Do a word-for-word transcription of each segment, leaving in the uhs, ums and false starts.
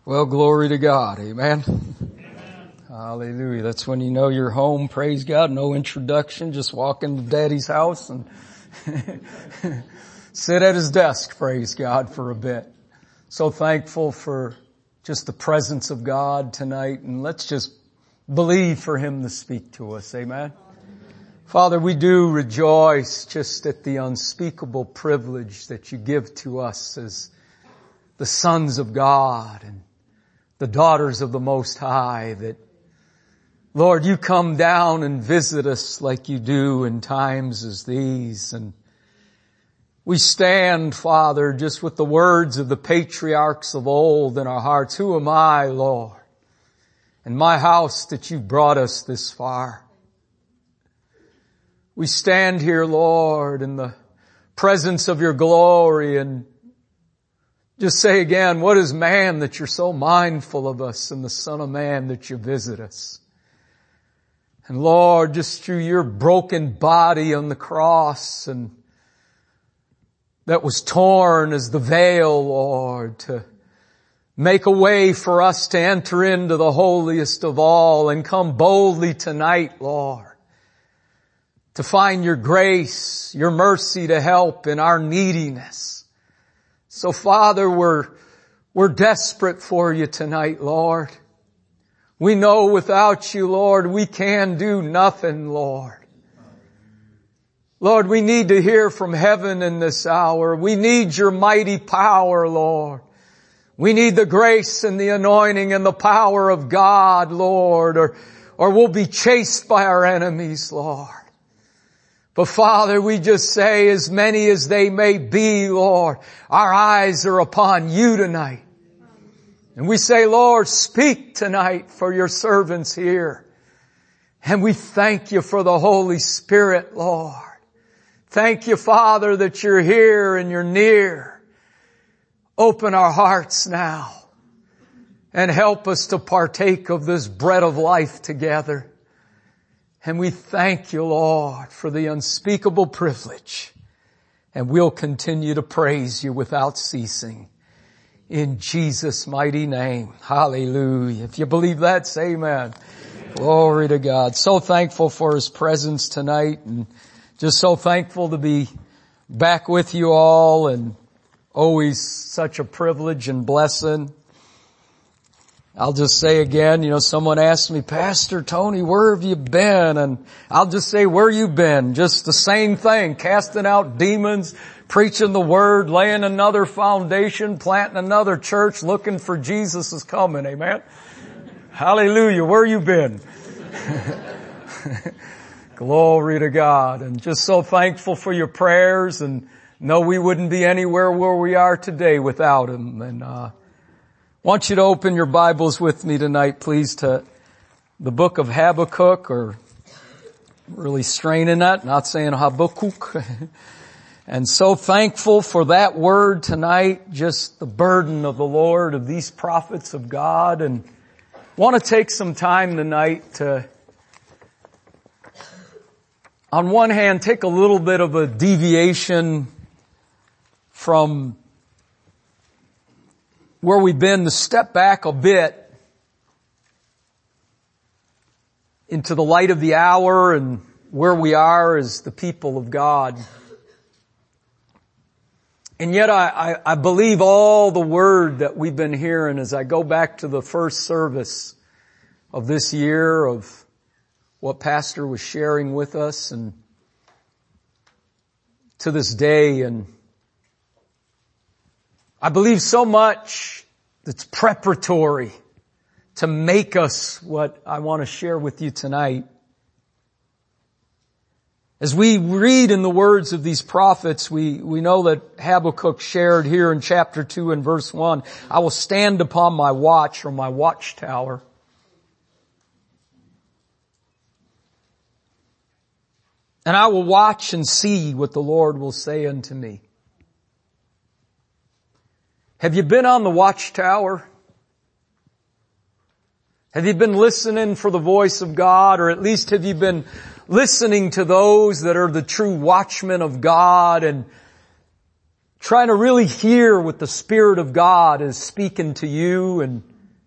Well, glory to God. Amen. Amen. Hallelujah. That's when you know you're home. Praise God. No introduction. Just walk into Daddy's house and sit at his desk. Praise God for a bit. So thankful for just the presence of God tonight. And let's just believe for him to speak to us. Amen. Father, we do rejoice just at the unspeakable privilege that you give to us as the sons of God and the daughters of the Most High, that, Lord, you come down and visit us like you do in times as these. And we stand, Father, just with the words of the patriarchs of old in our hearts. Who am I, Lord, and my house that you brought us this far? We stand here, Lord, in the presence of your glory and just say again, what is man that you're so mindful of us, and the Son of Man that you visit us? And Lord, just through your broken body on the cross and that was torn as the veil, Lord, to make a way for us to enter into the holiest of all and come boldly tonight, Lord, to find your grace, your mercy to help in our neediness. So Father, we're, we're desperate for you tonight, Lord. We know without you, Lord, we can do nothing, Lord. Lord, we need to hear from heaven in this hour. We need your mighty power, Lord. We need the grace and the anointing and the power of God, Lord, or, or we'll be chased by our enemies, Lord. But Father, we just say, as many as they may be, Lord, our eyes are upon you tonight. And we say, Lord, speak tonight for your servants here. And we thank you for the Holy Spirit, Lord. Thank you, Father, that you're here and you're near. Open our hearts now and help us to partake of this bread of life together. And we thank you, Lord, for the unspeakable privilege. And we'll continue to praise you without ceasing. In Jesus' mighty name. Hallelujah. If you believe that, say amen. Glory to God. So thankful for his presence tonight, and just so thankful to be back with you all, and always such a privilege and blessing. I'll just say again, you know, someone asked me, Pastor Tony, where have you been? And I'll just say, where you been? Just the same thing, casting out demons, preaching the word, laying another foundation, planting another church, looking for Jesus is coming. Amen. Hallelujah. Where you been? Glory to God. And just so thankful for your prayers, and know we wouldn't be anywhere where we are today without him. And, uh, I want you to open your Bibles with me tonight, please, to the book of Habakkuk, or really straining that, not saying Habakkuk. And so thankful for that word tonight, just the burden of the Lord, of these prophets of God. And want to take some time tonight to, on one hand, take a little bit of a deviation from where we've been, to step back a bit into the light of the hour and where we are as the people of God. And yet I, I, I believe all the word that we've been hearing as I go back to the first service of this year, of what Pastor was sharing with us, and to this day. And I believe so much that's preparatory to make us what I want to share with you tonight. As we read in the words of these prophets, we, we know that Habakkuk shared here in chapter two and verse one, I will stand upon my watch, or my watchtower. And I will watch and see what the Lord will say unto me. Have you been on the watchtower? Have you been listening for the voice of God? Or at least have you been listening to those that are the true watchmen of God, and trying to really hear what the Spirit of God is speaking to you. And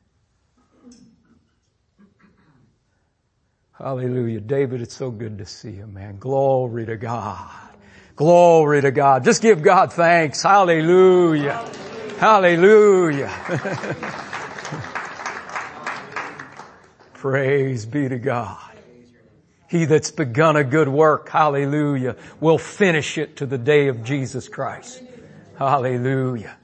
hallelujah. David, it's so good to see you, man. Glory to God. Glory to God. Just give God thanks. Hallelujah. Hallelujah. Praise be to God. He that's begun a good work, hallelujah, will finish it to the day of Jesus Christ. Hallelujah.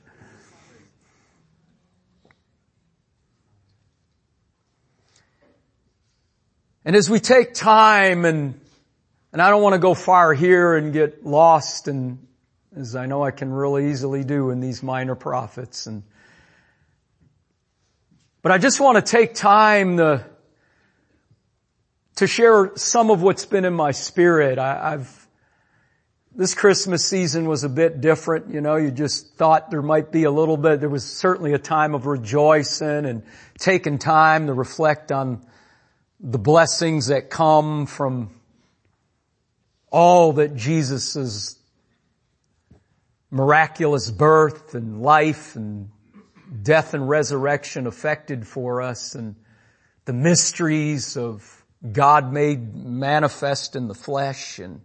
And as we take time, and and I don't want to go far here and get lost, and as I know I can really easily do in these minor prophets, and but I just want to take time to to share some of what's been in my spirit. I, I've this Christmas season was a bit different. You know, you just thought there might be a little bit. There was certainly a time of rejoicing and taking time to reflect on the blessings that come from all that Jesus' miraculous birth and life and death and resurrection affected for us, and the mysteries of God made manifest in the flesh, and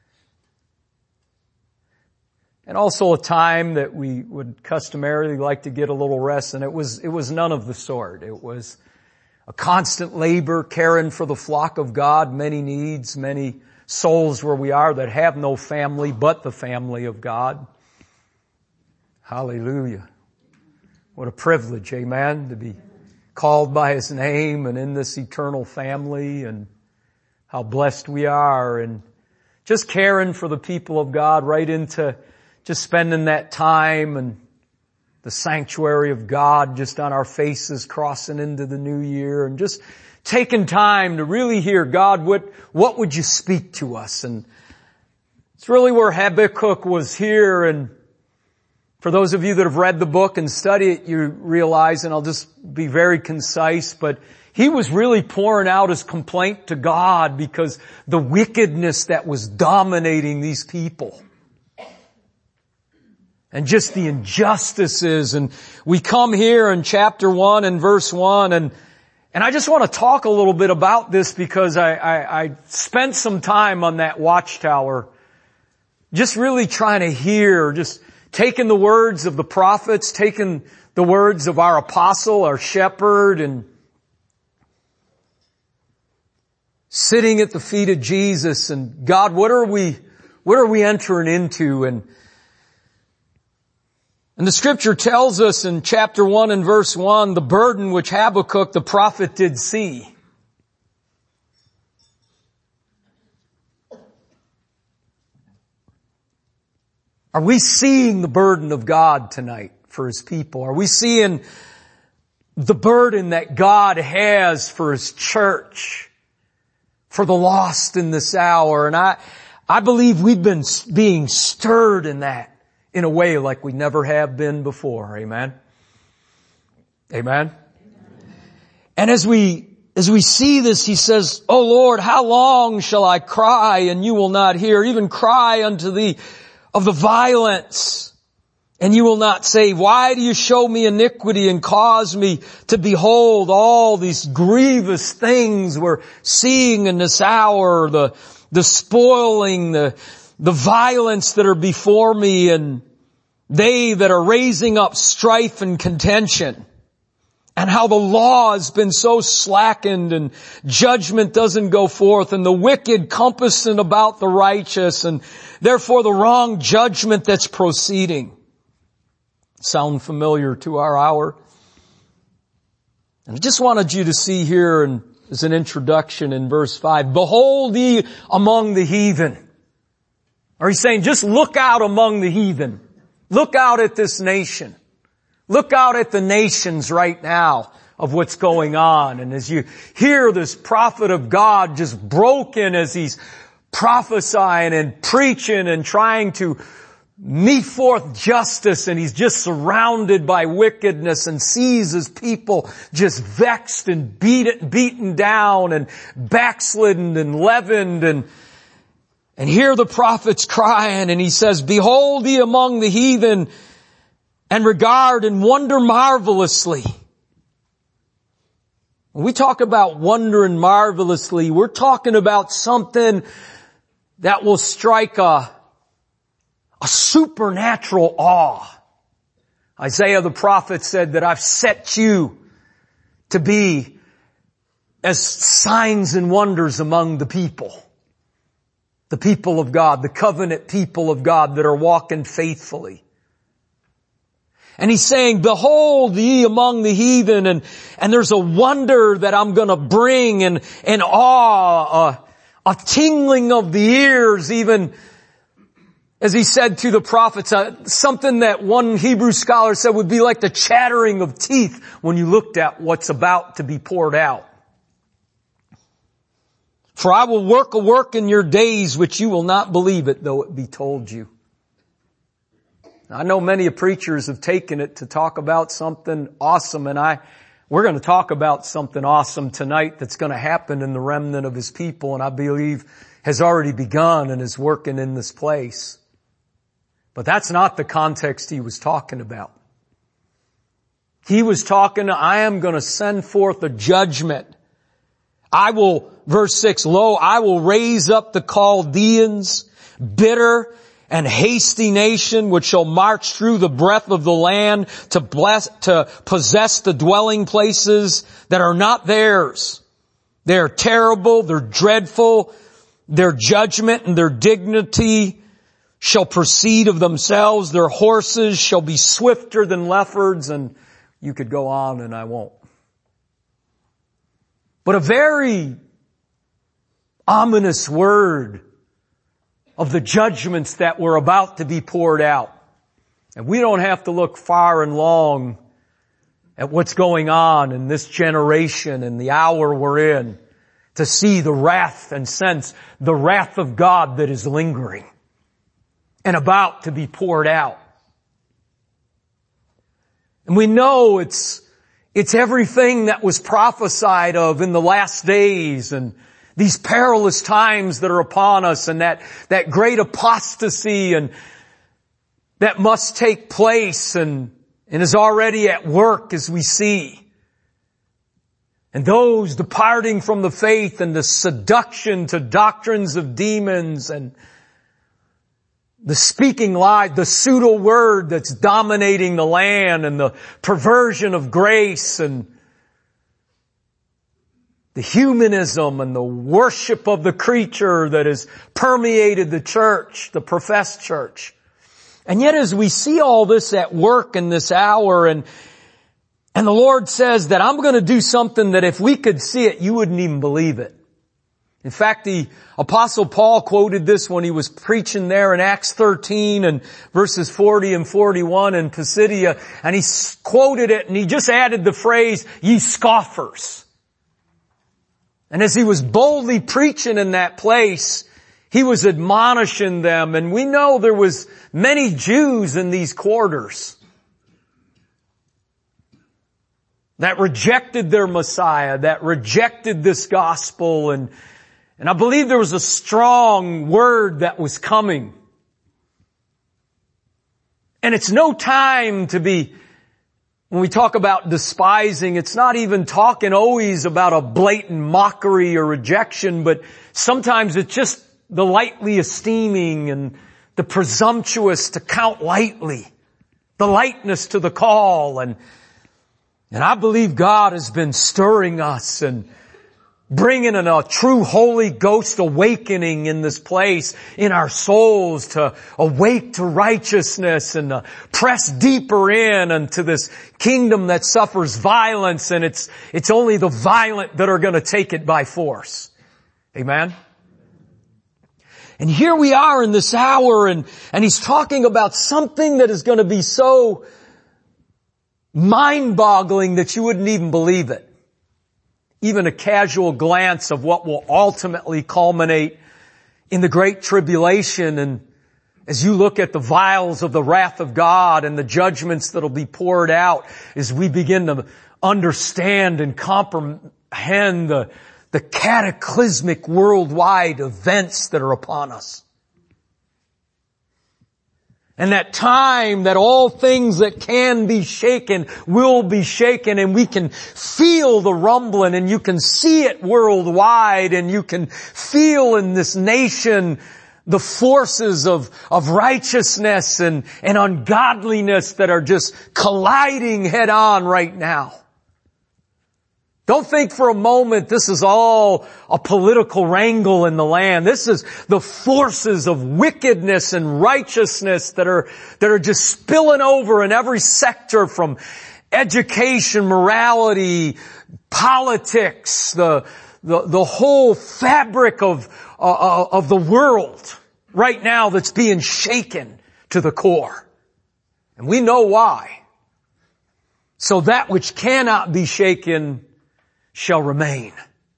and also a time that we would customarily like to get a little rest, and it was it was none of the sort. It was a constant labor, caring for the flock of God, many needs, many souls where we are that have no family but the family of God. Hallelujah. What a privilege, amen, to be called by His name and in this eternal family, and how blessed we are, and just caring for the people of God, right into just spending that time and the sanctuary of God just on our faces, crossing into the new year, and just taking time to really hear, God, what, what would you speak to us? And it's really where Habakkuk was here. And for those of you that have read the book and study it, you realize, and I'll just be very concise, but he was really pouring out his complaint to God because the wickedness that was dominating these people. And just the injustices. And we come here in chapter one and verse one, and and I just want to talk a little bit about this because I, I, I spent some time on that watchtower just really trying to hear, just taking the words of the prophets, taking the words of our apostle, our shepherd, and sitting at the feet of Jesus. And God, what are we, what are we entering into? And And the scripture tells us in chapter one and verse one, the burden which Habakkuk the prophet did see. Are we seeing the burden of God tonight for His people? Are we seeing the burden that God has for His church, for the lost in this hour? And I, I believe we've been being stirred in that, in a way like we never have been before. Amen. Amen. Amen. And as we, as we see this, he says, "O Lord, how long shall I cry and you will not hear? Even cry unto thee of the violence, and you will not save. Why do you show me iniquity and cause me to behold all these grievous things we're seeing in this hour, the, the spoiling, the, the violence that are before me, and they that are raising up strife and contention, and how the law has been so slackened and judgment doesn't go forth, and the wicked compassing about the righteous, and therefore the wrong judgment that's proceeding." Sound familiar to our hour? And I just wanted you to see here, and as an introduction in verse five, "Behold ye among the heathen." Are you saying just look out among the heathen? Look out at this nation. Look out at the nations right now of what's going on. And as you hear this prophet of God just broken as he's prophesying and preaching and trying to meet forth justice, and he's just surrounded by wickedness and sees his people just vexed and beat, beaten down and backslidden and leavened, and And here the prophet's crying, and he says, behold ye among the heathen, and regard and wonder marvelously. When we talk about wondering marvelously, we're talking about something that will strike a, a supernatural awe. Isaiah the prophet said that I've set you to be as signs and wonders among the people. The people of God, the covenant people of God that are walking faithfully. And he's saying, behold ye among the heathen, and, and there's a wonder that I'm gonna bring, and, and awe, a, a tingling of the ears, even as he said to the prophets, uh, something that one Hebrew scholar said would be like the chattering of teeth when you looked at what's about to be poured out. For I will work a work in your days which you will not believe it, though it be told you. I know many preachers have taken it to talk about something awesome, and I, we're going to talk about something awesome tonight that's going to happen in the remnant of His people, and I believe has already begun and is working in this place. But that's not the context he was talking about. He was talking, I am going to send forth a judgment. I will, verse six, lo, I will raise up the Chaldeans, bitter and hasty nation, which shall march through the breadth of the land to bless, to possess the dwelling places that are not theirs. They're terrible, they're dreadful, their judgment and their dignity shall proceed of themselves, their horses shall be swifter than leopards, and you could go on and I won't. But a very ominous word of the judgments that were about to be poured out. And we don't have to look far and long at what's going on in this generation and the hour we're in to see the wrath and sense the wrath of God that is lingering and about to be poured out. And we know it's It's everything that was prophesied of in the last days and these perilous times that are upon us, and that, that great apostasy and that must take place and, and is already at work as we see. And those departing from the faith and the seduction to doctrines of demons and the speaking lie, the pseudo word that's dominating the land, and the perversion of grace, and the humanism and the worship of the creature that has permeated the church, the professed church. And yet as we see all this at work in this hour, and and the Lord says that I'm going to do something that if we could see it, you wouldn't even believe it. In fact, the Apostle Paul quoted this when he was preaching there in Acts thirteen and verses forty and forty-one in Pisidia, and he quoted it and he just added the phrase, ye scoffers. And as he was boldly preaching in that place, he was admonishing them, and we know there was many Jews in these quarters that rejected their Messiah, that rejected this gospel, and And I believe there was a strong word that was coming. And it's no time to be, when we talk about despising, it's not even talking always about a blatant mockery or rejection, but sometimes it's just the lightly esteeming and the presumptuous to count lightly, the lightness to the call. And, and I believe God has been stirring us and bringing in a true Holy Ghost awakening in this place, in our souls, to awake to righteousness and to press deeper in into this kingdom that suffers violence, and it's, it's only the violent that are going to take it by force. Amen? And here we are in this hour, and, and he's talking about something that is going to be so mind-boggling that you wouldn't even believe it. Even a casual glance of what will ultimately culminate in the Great Tribulation, and as you look at the vials of the wrath of God and the judgments that'll be poured out, as we begin to understand and comprehend the, the cataclysmic worldwide events that are upon us. And that time that all things that can be shaken will be shaken, and we can feel the rumbling, and you can see it worldwide, and you can feel in this nation the forces of, of righteousness and, and ungodliness that are just colliding head on right now. Don't think for a moment this is all a political wrangle in the land. This is the forces of wickedness and righteousness that are, that are just spilling over in every sector, from education, morality, politics, the, the, the whole fabric of, uh, of the world right now that's being shaken to the core. And we know why. So that which cannot be shaken shall remain.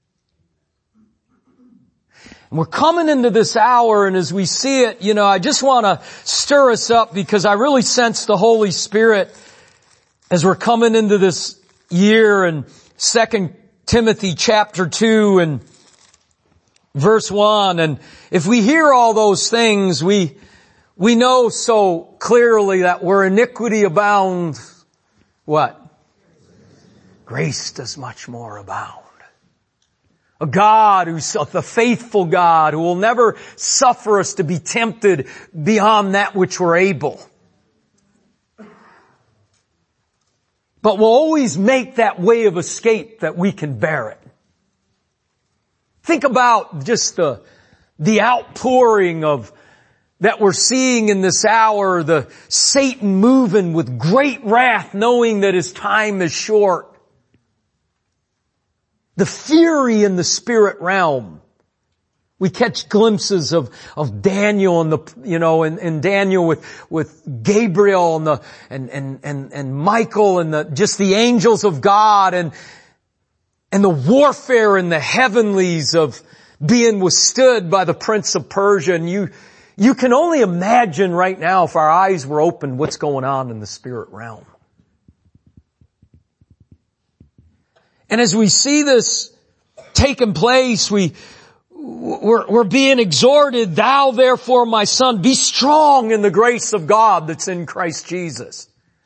And we're coming into this hour, and as we see it, you know, I just want to stir us up, because I really sense the Holy Spirit as we're coming into this year. In Second Timothy chapter two and verse one, and if we hear all those things, we we know so clearly that where iniquity abounds, what? Grace does much more abound. A God who's the faithful God, who will never suffer us to be tempted beyond that which we're able, but will always make that way of escape that we can bear it. Think about just the, the outpouring of that we're seeing in this hour, the Satan moving with great wrath, knowing that his time is short. The fury in the spirit realm. We catch glimpses of, of Daniel and the, you know, and, and Daniel with, with Gabriel and the, and, and, and, and Michael and the, just the angels of God, and, and the warfare in the heavenlies of being withstood by the prince of Persia. And you, you can only imagine right now, if our eyes were open, what's going on in the spirit realm. And as we see this taking place, we, we're, we're being exhorted, thou therefore, my son, be strong in the grace of God that's in Christ Jesus.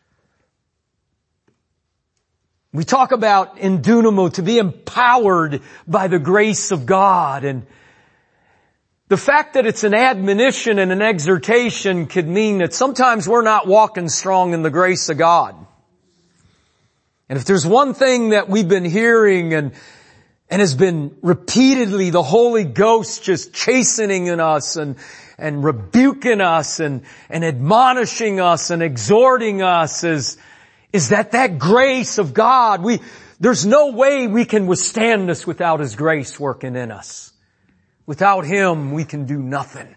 We talk about in dunamo, to be empowered by the grace of God. And the fact that it's an admonition and an exhortation could mean that sometimes we're not walking strong in the grace of God. And if there's one thing that we've been hearing and, and has been repeatedly the Holy Ghost just chastening in us and, and rebuking us and, and admonishing us and exhorting us is, is that that grace of God, we, there's no way we can withstand this without His grace working in us. Without Him, we can do nothing.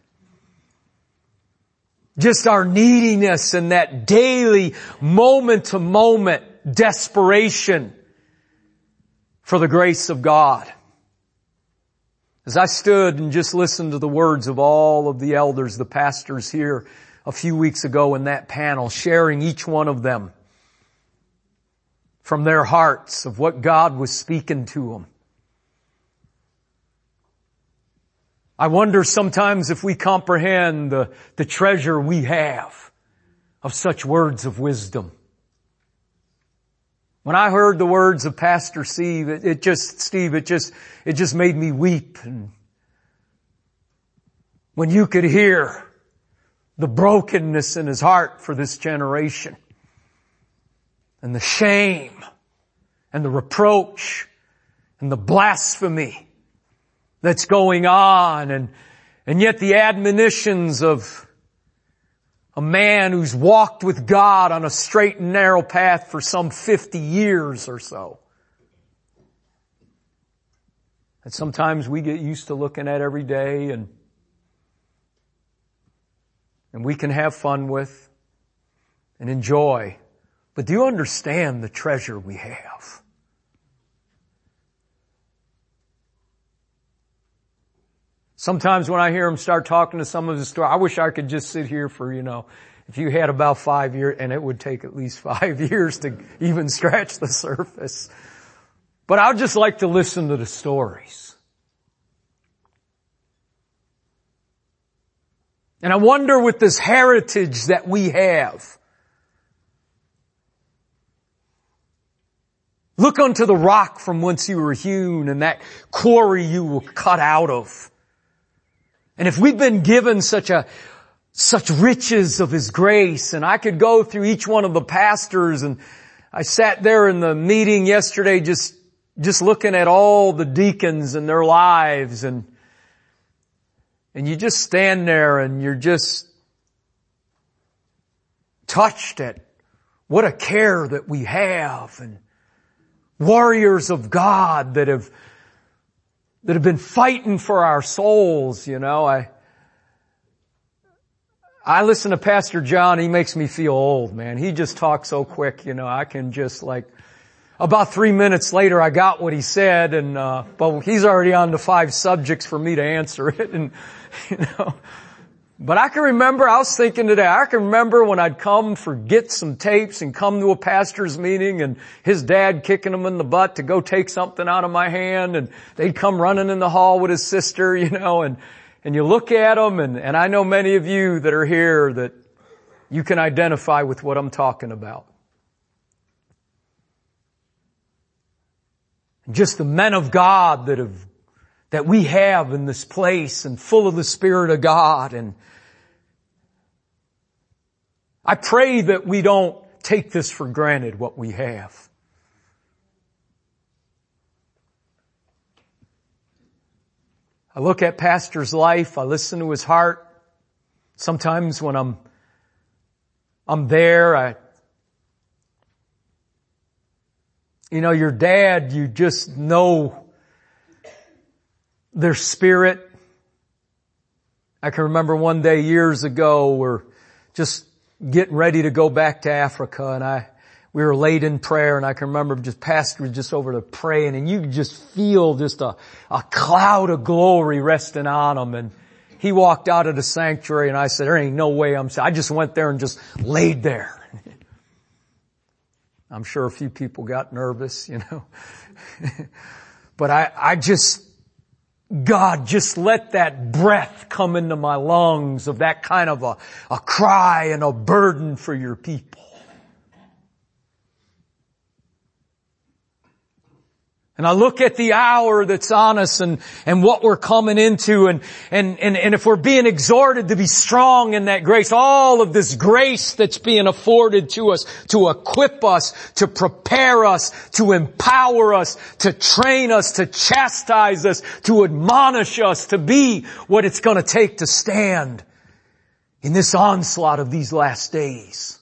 Just our neediness and that daily, moment to moment desperation for the grace of God. As I stood and just listened to the words of all of the elders, the pastors here a few weeks ago in that panel, sharing each one of them from their hearts of what God was speaking to them. I wonder sometimes if we comprehend the, the treasure we have of such words of wisdom. When I heard the words of Pastor Steve, it, it just, Steve, it just, it just made me weep. And when you could hear the brokenness in his heart for this generation, and the shame, and the reproach, and the blasphemy that's going on, and, and yet the admonitions of a man who's walked with God on a straight and narrow path for some fifty years or so. And sometimes we get used to looking at every day and, and we can have fun with and enjoy. But do you understand the treasure we have? Sometimes when I hear him start talking to some of his stories, I wish I could just sit here for, you know, if you had about five years, and it would take at least five years to even scratch the surface. But I'd just like to listen to the stories. And I wonder with this heritage that we have, look unto the rock from whence you were hewn and that quarry you were cut out of. And if we've been given such a, such riches of His grace, and I could go through each one of the pastors, and I sat there in the meeting yesterday just, just looking at all the deacons and their lives, and, and you just stand there and you're just touched at what a care that we have, and warriors of God that have, that have been fighting for our souls, you know. I, I listen to Pastor John, he makes me feel old, man. He just talks so quick, you know, I can just like, about three minutes later I got what he said, and, uh, but he's already on to five subjects for me to answer it, and, you know. But I can remember, I was thinking today, I can remember when I'd come for get some tapes and come to a pastor's meeting and his dad kicking him in the butt to go take something out of my hand, and they'd come running in the hall with his sister, you know, and, and you look at them, and, and I know many of you that are here that you can identify with what I'm talking about. Just the men of God that have that we have in this place, and full of the Spirit of God. And I pray that we don't take this for granted, what we have. I look at Pastor's life, I listen to his heart. Sometimes when I'm, I'm there, I, you know, your dad, you just know their spirit. I can remember one day years ago, we're just getting ready to go back to Africa, and I, we were late in prayer, and I can remember just Pastor was just over there praying, and you could just feel just a, a cloud of glory resting on him. And he walked out of the sanctuary, and I said, there ain't no way I'm, I just went there and just laid there. I'm sure a few people got nervous, you know. But I, I just, God, just let that breath come into my lungs of that kind of a, a cry and a burden for your people. And I look at the hour that's on us, and, and what we're coming into, and, and, and, and if we're being exhorted to be strong in that grace, all of this grace that's being afforded to us, to equip us, to prepare us, to empower us, to train us, to chastise us, to admonish us, to be what it's going to take to stand in this onslaught of these last days.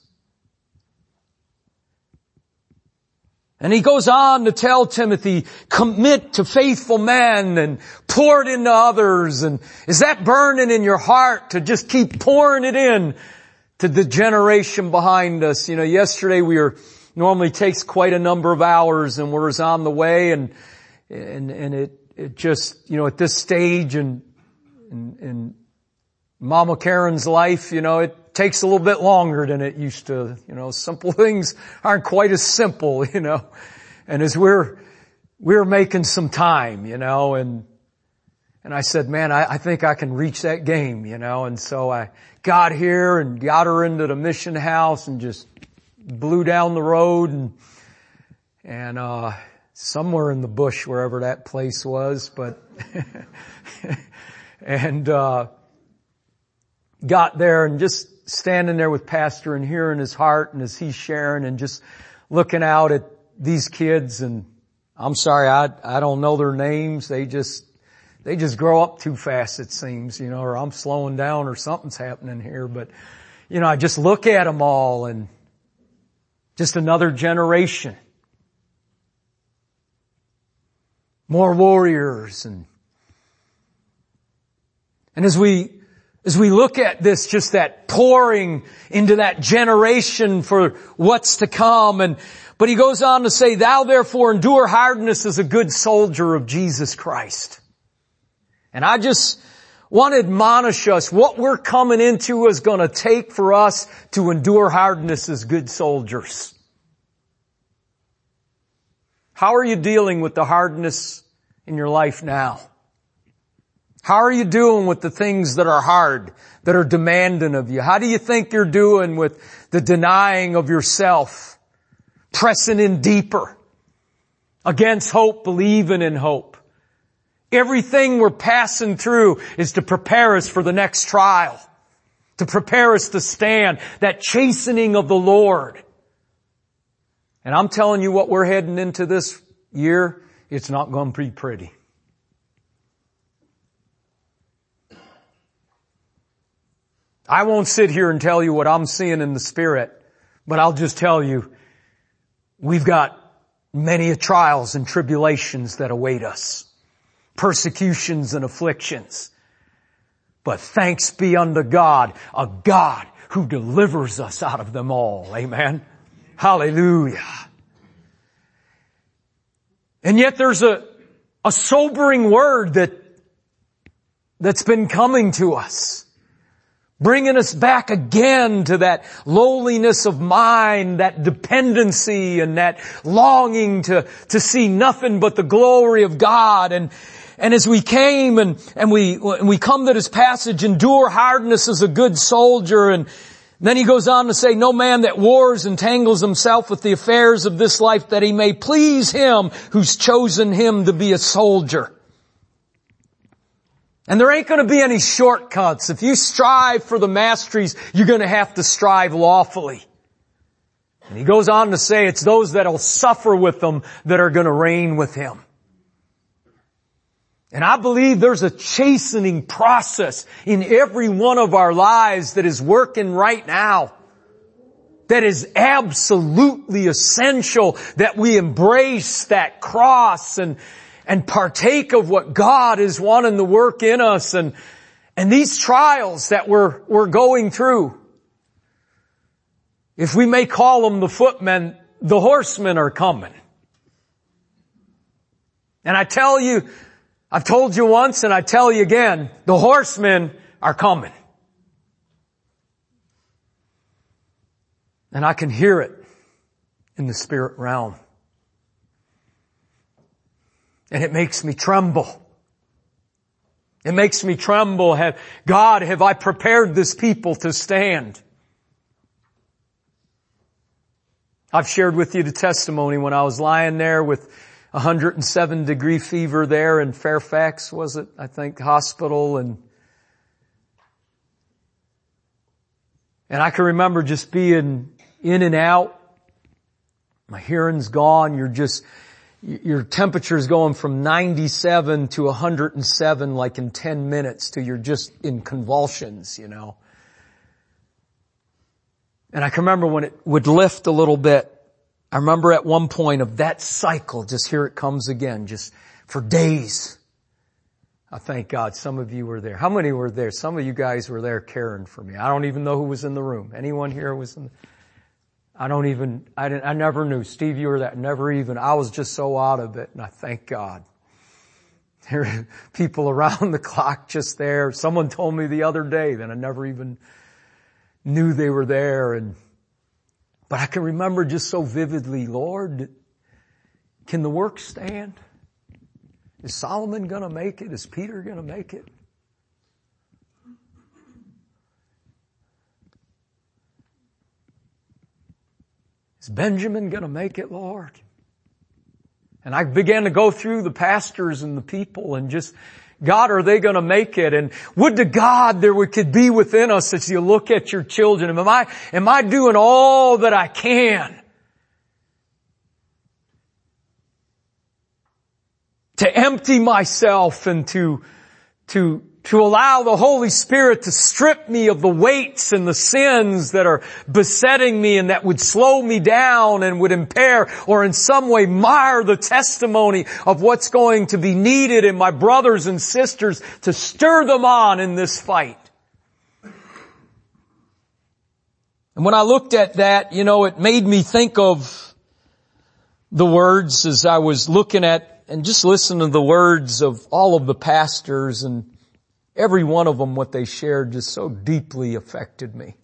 And he goes on to tell Timothy, commit to faithful men and pour it into others. And is that burning in your heart to just keep pouring it in to the generation behind us? You know, yesterday we were, normally takes quite a number of hours, and we're on the way, and, and, and it, it just, you know, at this stage and, and, and Mama Karen's life, you know, it takes a little bit longer than it used to. You know, simple things aren't quite as simple, you know. And as we're, we're making some time, you know, and, and I said, man, I, I think I can reach that game, you know. And so I got here and got her into the mission house and just blew down the road, and, and, uh, somewhere in the bush, wherever that place was, but, and, uh, got there and just standing there with Pastor and hearing his heart and as he's sharing and just looking out at these kids. And I'm sorry, I, I don't know their names. They just, they just grow up too fast, it seems, you know, or I'm slowing down or something's happening here. But, you know, I just look at them all, and just another generation. More warriors. And, and as we, As we look at this, just that pouring into that generation for what's to come. And, but he goes on to say, thou therefore endure hardness as a good soldier of Jesus Christ. And I just want to admonish us, what we're coming into is going to take for us to endure hardness as good soldiers. How are you dealing with the hardness in your life now? How are you doing with the things that are hard, that are demanding of you? How do you think you're doing with the denying of yourself, pressing in deeper, against hope, believing in hope? Everything we're passing through is to prepare us for the next trial, to prepare us to stand, that chastening of the Lord. And I'm telling you what we're heading into this year, it's not going to be pretty. I won't sit here and tell you what I'm seeing in the Spirit, but I'll just tell you, we've got many trials and tribulations that await us, persecutions and afflictions. But thanks be unto God, a God who delivers us out of them all. Amen. Hallelujah. And yet there's a, a sobering word that, that's been coming to us, bringing us back again to that lowliness of mind, that dependency and that longing to, to see nothing but the glory of God. And, and as we came and, and we, and we come to this passage, endure hardness as a good soldier, and then he goes on to say, no man that wars entangles himself with the affairs of this life, that he may please him who's chosen him to be a soldier. And there ain't going to be any shortcuts. If you strive for the masteries, you're going to have to strive lawfully. And he goes on to say it's those that'll suffer with them that are going to reign with him. And I believe there's a chastening process in every one of our lives that is working right now, that is absolutely essential that we embrace that cross and and partake of what God is wanting to work in us. And, and these trials that we're, we're going through, if we may call them the footmen, the horsemen are coming. And I tell you, I've told you once and I tell you again, the horsemen are coming. And I can hear it in the spirit realm. And it makes me tremble. It makes me tremble. Have, God, have I prepared this people to stand? I've shared with you the testimony when I was lying there with one hundred seven degree fever there in Fairfax, was it? I think, hospital. And, and I can remember just being in and out. My hearing's gone. You're just... Your temperature is going from ninety-seven to one hundred seven like in ten minutes till you're just in convulsions, you know. And I can remember when it would lift a little bit. I remember at one point of that cycle, just here it comes again, just for days. I thank God some of you were there. How many were there? Some of you guys were there caring for me. I don't even know who was in the room. Anyone here was in the I don't even, I didn't, I never knew. Steve, you were that, never even, I was just so out of it, and I thank God. There are people around the clock just there. Someone told me the other day that I never even knew they were there, and, but I can remember just so vividly, Lord, can the work stand? Is Solomon gonna make it? Is Peter gonna make it? Is Benjamin going to make it, Lord? And I began to go through the pastors and the people and just, God, are they going to make it? And would to God there could be within us as you look at your children. Am I, am I doing all that I can to empty myself and to, to, to allow the Holy Spirit to strip me of the weights and the sins that are besetting me and that would slow me down and would impair or in some way mar the testimony of what's going to be needed in my brothers and sisters to stir them on in this fight. And when I looked at that, you know, it made me think of the words as I was looking at and just listening to the words of all of the pastors, and every one of them, what they shared just so deeply affected me.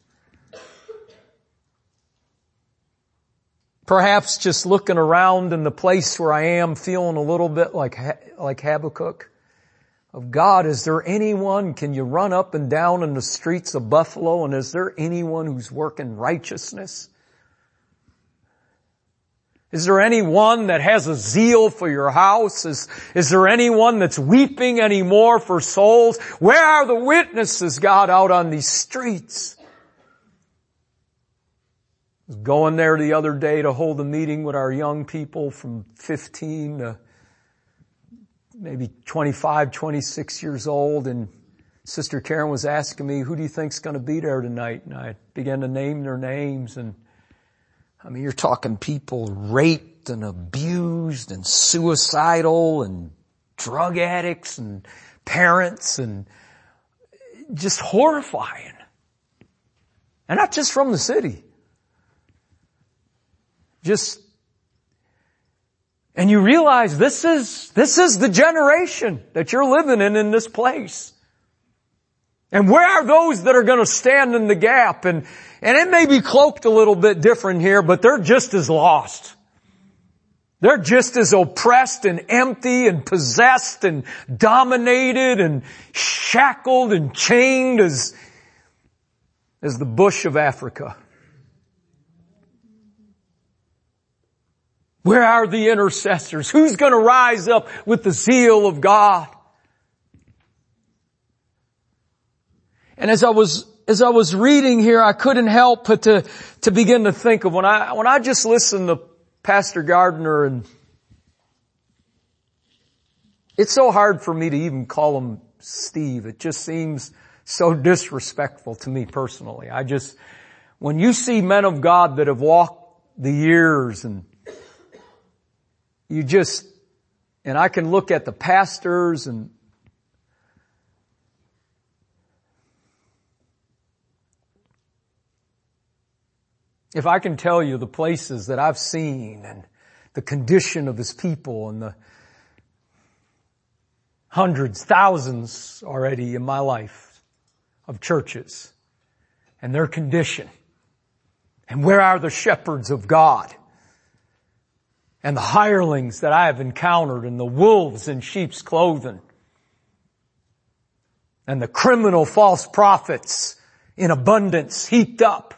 Perhaps just looking around in the place where I am, feeling a little bit like like Habakkuk. of God. Is there anyone, can you run up and down in the streets of Buffalo, and is there anyone who's working righteousness? Is there anyone that has a zeal for your house? Is, is there anyone that's weeping anymore for souls? Where are the witnesses, God, out on these streets? I was going there the other day to hold a meeting with our young people from fifteen to maybe twenty-five, twenty-six years old, and Sister Karen was asking me, who do you think's going to be there tonight? And I began to name their names, and I mean, you're talking people raped and abused and suicidal and drug addicts and parents, and just horrifying. And not just from the city. Just, and you realize this is, this is the generation that you're living in in this place. And where are those that are going to stand in the gap? And, and it may be cloaked a little bit different here, but they're just as lost. They're just as oppressed and empty and possessed and dominated and shackled and chained as, as the bush of Africa. Where are the intercessors? Who's going to rise up with the zeal of God? And as I was, as I was reading here, I couldn't help but to, to begin to think of when I, when I just listened to Pastor Gardner, and it's so hard for me to even call him Steve. It just seems so disrespectful to me personally. I just, when you see men of God that have walked the years, and you just, and I can look at the pastors, and if I can tell you the places that I've seen and the condition of His people, and the hundreds, thousands already in my life of churches and their condition, and where are the shepherds of God and the hirelings that I have encountered, and the wolves in sheep's clothing, and the criminal false prophets in abundance heaped up.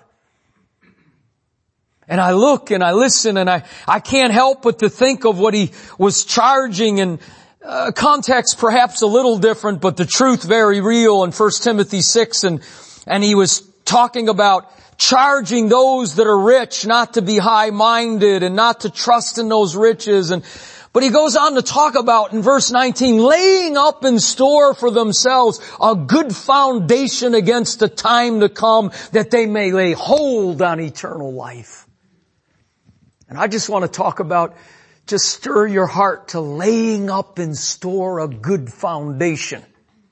And I look and I listen, and I, I can't help but to think of what he was charging, and uh, context perhaps a little different, but the truth very real in First Timothy six, and, and he was talking about charging those that are rich not to be high-minded and not to trust in those riches. And but he goes on to talk about in verse nineteen, laying up in store for themselves a good foundation against the time to come, that they may lay hold on eternal life. And I just want to talk about, just stir your heart to laying up in store a good foundation.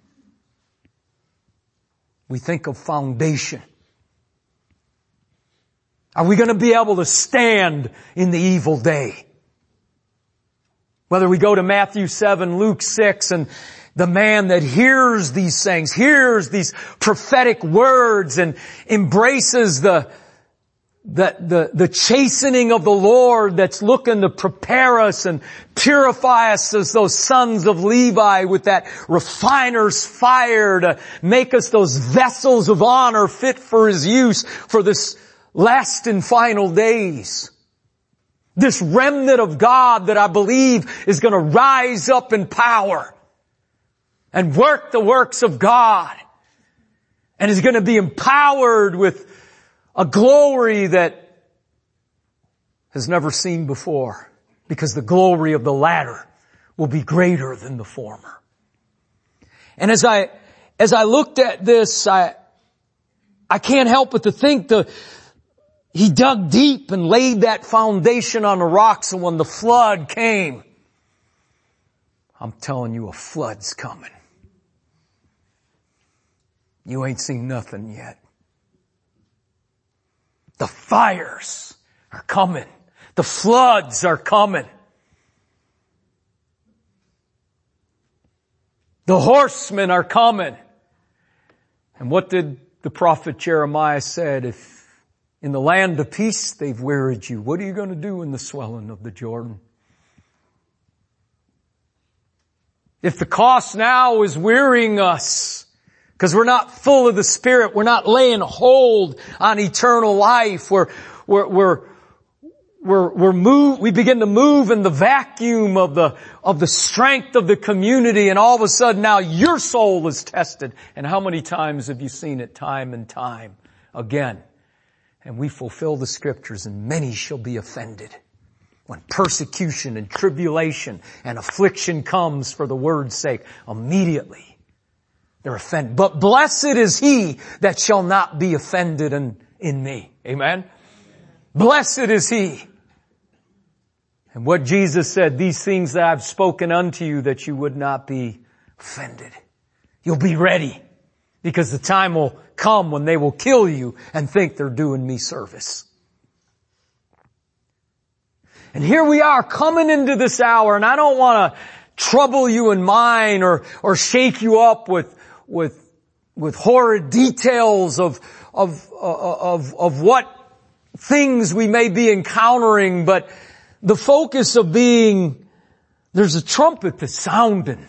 We think of foundation. Are we going to be able to stand in the evil day? Whether we go to Matthew seven, Luke six, and the man that hears these things, hears these prophetic words, and embraces the, the, the, the chastening of the Lord that's looking to prepare us and purify us as those sons of Levi with that refiner's fire to make us those vessels of honor fit for His use for this last and final days. This remnant of God that I believe is going to rise up in power and work the works of God, and is going to be empowered with a glory that has never seen before, because the glory of the latter will be greater than the former. And as I, as I looked at this, I, I can't help but to think the, He dug deep and laid that foundation on the rocks, and when the flood came, I'm telling you, a flood's coming. You ain't seen nothing yet. The fires are coming. The floods are coming. The horsemen are coming. And what did the prophet Jeremiah said? If in the land of peace they've wearied you, what are you going to do in the swelling of the Jordan? If the cost now is wearying us, because we're not full of the Spirit, we're not laying hold on eternal life, we're, we're, we're, we're, we're move, we begin to move in the vacuum of the, of the strength of the community, and all of a sudden now your soul is tested. And how many times have you seen it time and time again? And we fulfill the Scriptures, and many shall be offended. When persecution and tribulation and affliction comes for the word's sake, immediately they're offended. But blessed is he that shall not be offended in, in me. Amen? Blessed is he. And what Jesus said, these things that I've spoken unto you, that you would not be offended. You'll be ready, because the time will come when they will kill you and think they're doing me service. And here we are coming into this hour, and I don't want to trouble you in mind or, or shake you up with, with, with horrid details of, of, of, of what things we may be encountering, but the focus of being, there's a trumpet that's sounding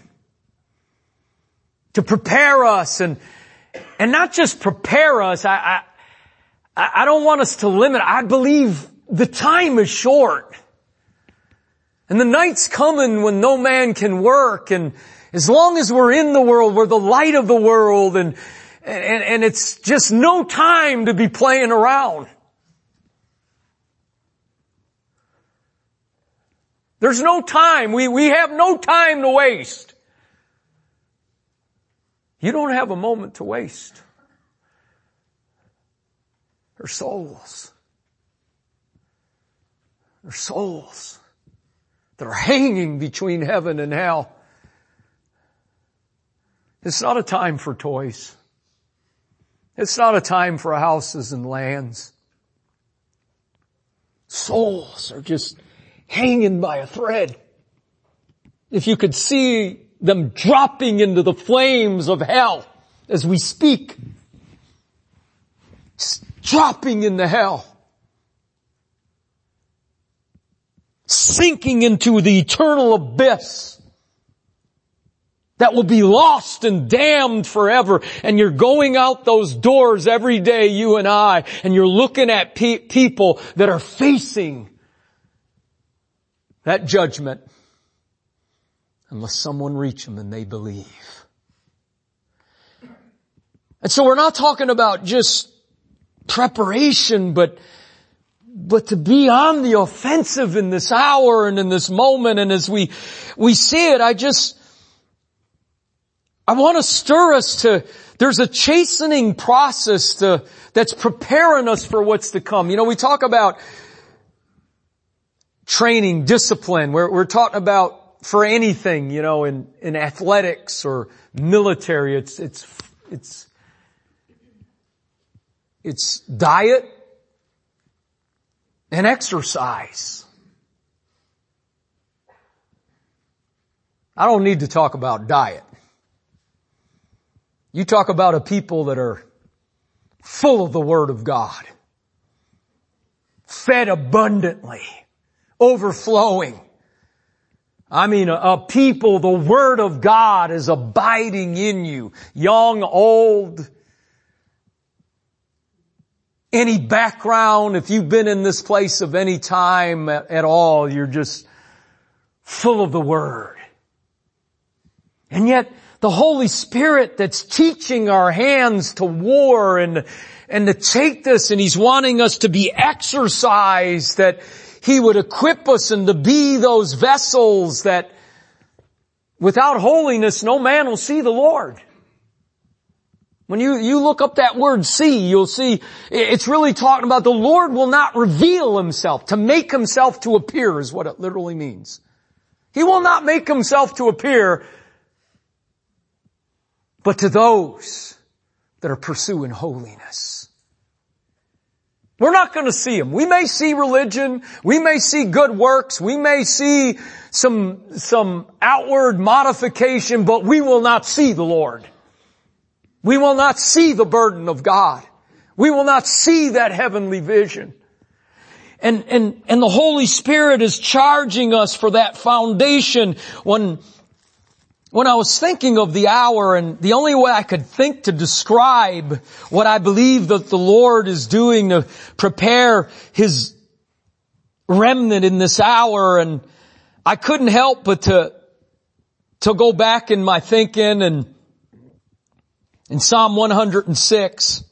to prepare us, and, and not just prepare us. I, I, I don't want us to limit. I believe the time is short. And the night's coming when no man can work, and as long as we're in the world, we're the light of the world, and, and, and it's just no time to be playing around. There's no time. We, we have no time to waste. You don't have a moment to waste. They're souls. They're souls that are hanging between heaven and hell. It's not a time for toys. It's not a time for houses and lands. Souls are just hanging by a thread. If you could see them dropping into the flames of hell as we speak, just dropping into hell, sinking into the eternal abyss that will be lost and damned forever. And you're going out those doors every day, you and I, and you're looking at pe- people that are facing that judgment unless someone reach them and they believe. And so we're not talking about just preparation, but But to be on the offensive in this hour and in this moment, and as we, we see it, I just, I want to stir us to, there's a chastening process to, that's preparing us for what's to come. You know, we talk about training, discipline. We're, we're talking about for anything, you know, in, in athletics or military. It's, it's, it's, it's diet and exercise. I don't need to talk about diet. You talk about a people that are full of the Word of God, fed abundantly, overflowing. I mean, a, a people, the Word of God is abiding in you, young, old, any background. If you've been in this place of any time at, at all, you're just full of the Word. And yet, the Holy Spirit that's teaching our hands to war and, and to take this, and He's wanting us to be exercised, that He would equip us and to be those vessels that without holiness no man will see the Lord. When you, you look up that word see, you'll see it's really talking about the Lord will not reveal Himself. To make Himself to appear is what it literally means. He will not make Himself to appear, but to those that are pursuing holiness. We're not going to see Him. We may see religion. We may see good works. We may see some, some outward modification, but we will not see the Lord. We will not see the burden of God. We will not see that heavenly vision. And, and, and the Holy Spirit is charging us for that foundation when, when I was thinking of the hour, and the only way I could think to describe what I believe that the Lord is doing to prepare His remnant in this hour, and I couldn't help but to, to go back in my thinking, and in Psalm one hundred six,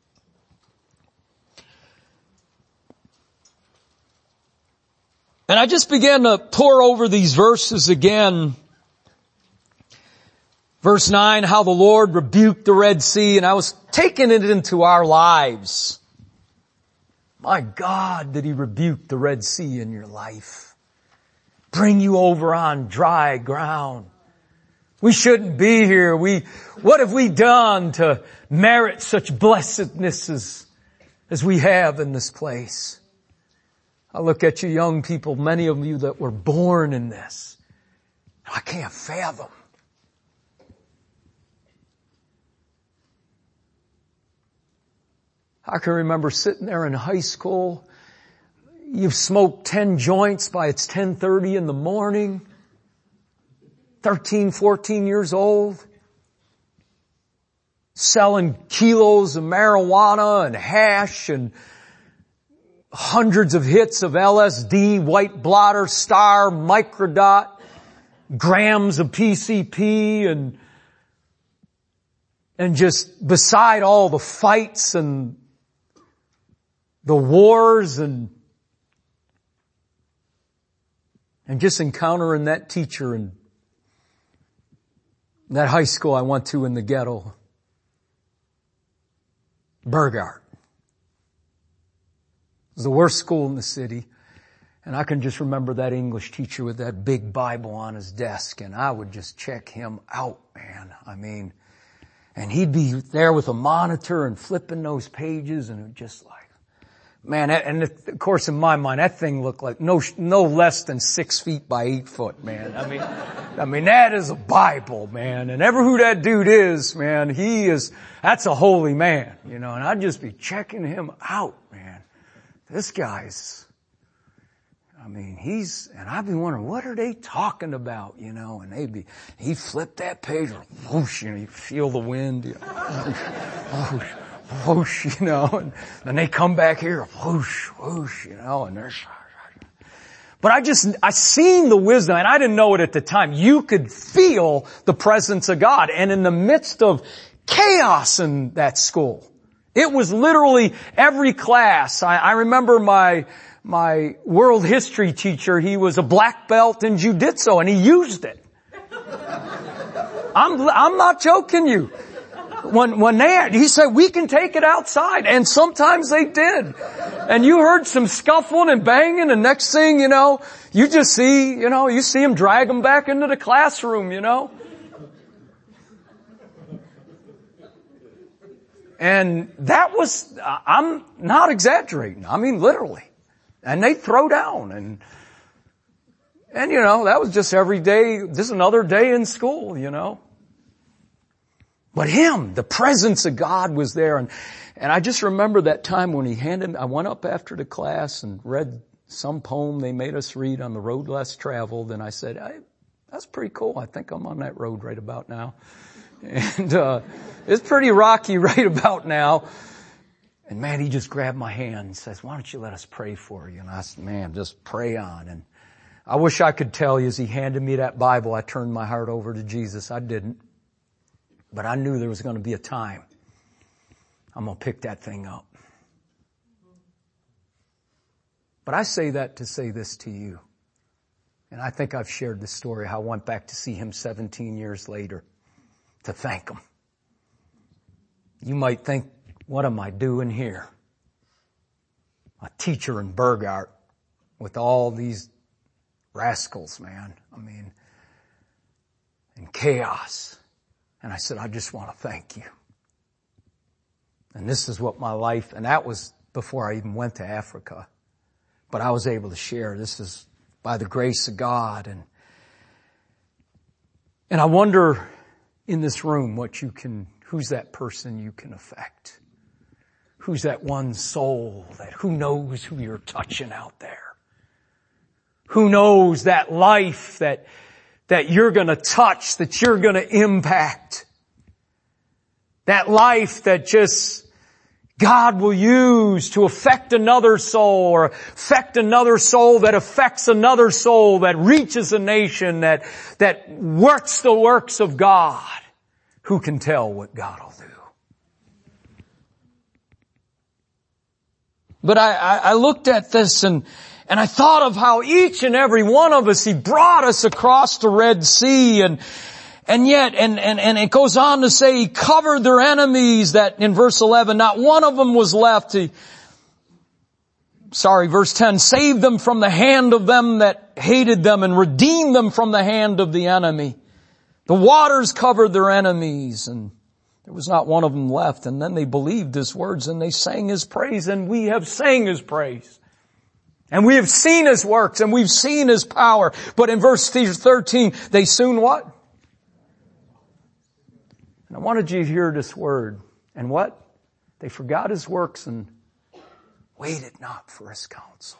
and I just began to pore over these verses again. Verse nine, how the Lord rebuked the Red Sea, and I was taking it into our lives. My God, did He rebuke the Red Sea in your life? Bring you over on dry ground. We shouldn't be here. We, what have we done to merit such blessedness as, as we have in this place? I look at you young people, many of you that were born in this. I can't fathom. I can remember sitting there in high school. You've smoked ten joints by it's ten thirty in the morning. thirteen, fourteen years old. Selling kilos of marijuana and hash and hundreds of hits of L S D, white blotter, star, microdot, grams of P C P, and and just beside all the fights and the wars and and just encountering that teacher in that high school I went to in the ghetto, Burghardt. It was the worst school in the city. And I can just remember that English teacher with that big Bible on his desk, and I would just check him out, man. I mean, and he'd be there with a monitor and flipping those pages, and it was just like, man, and of course in my mind, that thing looked like no, no less than six feet by eight foot, man. I mean, I mean, that is a Bible, man. And ever who that dude is, man, he is, that's a holy man, you know, and I'd just be checking him out, man. This guy's, I mean, he's, and I'd be wondering, what are they talking about, you know, and they'd be, he'd flip that page, or whoosh, you know, you feel the wind, you know, whoosh, whoosh, you know, and then they come back here, whoosh, whoosh, you know, and there's, but I just, I seen the wisdom, and I didn't know it at the time. You could feel the presence of God, and in the midst of chaos in that school, it was literally every class. I, I remember my, my world history teacher, he was a black belt in jiu-jitsu, and he used it. I'm, I'm not joking you. When, when they had, he said, we can take it outside. And sometimes they did. And you heard some scuffling and banging, and next thing you know, you just see, you know, you see him drag them back into the classroom, you know. And that was, I'm not exaggerating. I mean, literally. And they throw down, and, and you know, that was just every day, just another day in school, you know. But him, the presence of God was there. And, and I just remember that time when he handed me, I went up after the class and read some poem they made us read on the road less traveled. And I said, hey, that's pretty cool. I think I'm on that road right about now. And, uh, it's pretty rocky right about now. And man, he just grabbed my hand and says, why don't you let us pray for you? And I said, man, just pray on. And I wish I could tell you as he handed me that Bible, I turned my heart over to Jesus. I didn't. But I knew there was going to be a time I'm going to pick that thing up. But I say that to say this to you. And I think I've shared this story, how I went back to see him seventeen years later to thank him. You might think, what am I doing here? A teacher in Burghardt with all these rascals, man. I mean, in chaos. And I said, I just want to thank you. And this is what my life, and that was before I even went to Africa. But I was able to share. This is by the grace of God. And, and I wonder in this room what you can, who's that person you can affect? Who's that one soul that, who knows who you're touching out there? Who knows that life that that you're going to touch, that you're going to impact. That life that just God will use to affect another soul, or affect another soul that affects another soul, that reaches a nation, that, that works the works of God. Who can tell what God will do? But I, I, I looked at this and, and I thought of how each and every one of us, He brought us across the Red Sea, and, and yet, and, and, and it goes on to say He covered their enemies, that in verse eleven, not one of them was left. He, sorry, verse ten, saved them from the hand of them that hated them and redeemed them from the hand of the enemy. The waters covered their enemies, and there was not one of them left. And then they believed His words, and they sang His praise, and we have sang His praise. And we have seen His works, and we've seen His power. But in verse thirteen, they soon what? And I wanted you to hear this word. And what? They forgot His works and waited not for His counsel.